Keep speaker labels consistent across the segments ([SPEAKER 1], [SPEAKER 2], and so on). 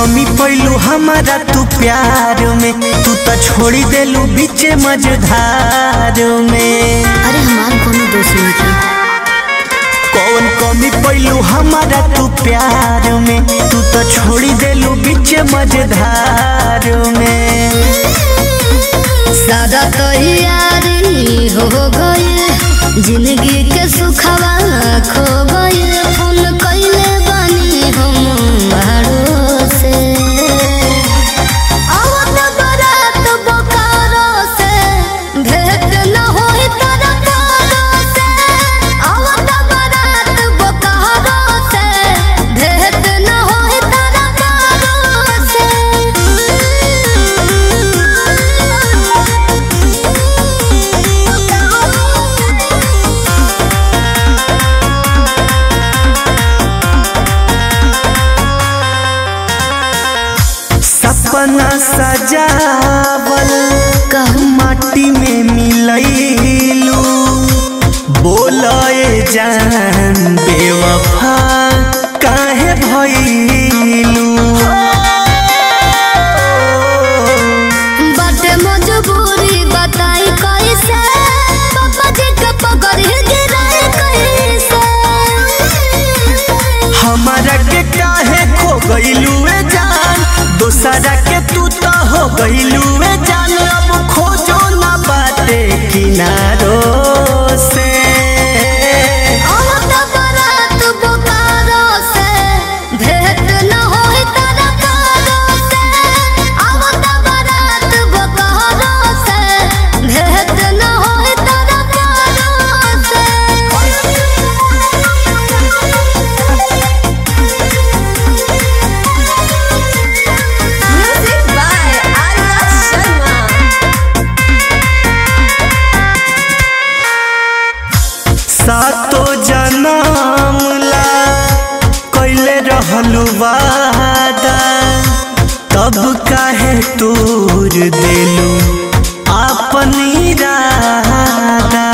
[SPEAKER 1] कमी पैलू हमारा तू प्यार में, तू तो छोड़ी देलू बीच मझधार में।
[SPEAKER 2] अरे हमार कोनो दोष नहीं।
[SPEAKER 1] कौन कमी पैलू हमारा तू प्यार में, तू तो छोड़ी देलू बीच मझधार में।
[SPEAKER 2] सादा तैयारी हो गई, जिंदगी के सुखवा खो गई। फोन कइले बानी हम बाहरों से, आवत बारात बोकारो से, भेंट न होई तारा पारो से। आवत बारात बोकारो से, भेंट न होई तारा पारो से।
[SPEAKER 1] सपना सजावल माटी में मिलैलू, बोले जान बेवफा काहे भइलू।
[SPEAKER 2] बाटे मजबूरी बताई कैसे, पापा जी के पकड़ गिराए कैसे।
[SPEAKER 1] हमारा के काहे खो गइलू ए जान, दोसरा के तू तो हो गइलू ए जान। अब खोजो ना बाटे किनारों से,
[SPEAKER 2] आवत बारात बोकारो से, भेंट न होई तारा पारो से। आवत बारात बोकारो से, भेंट न होई तारा पारो से। Music by Arya Sharma.
[SPEAKER 1] सातो जन्म ला कइले रहलू वादा, तब काहे तोड़ देलू अपन इरादा।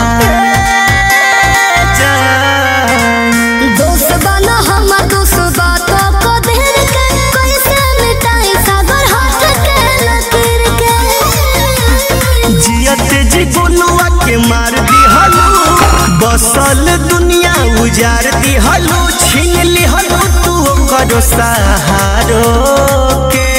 [SPEAKER 2] दोस्त बना हमर दोस्त बातों को देर के, कैसे मिटाई सागर हाथ के लकीर के।
[SPEAKER 1] जियत जी गोलुआ के मार दिहलू, बसल दुनिया उजार दिहलू। छीन लिहलू तू करो सहारो के।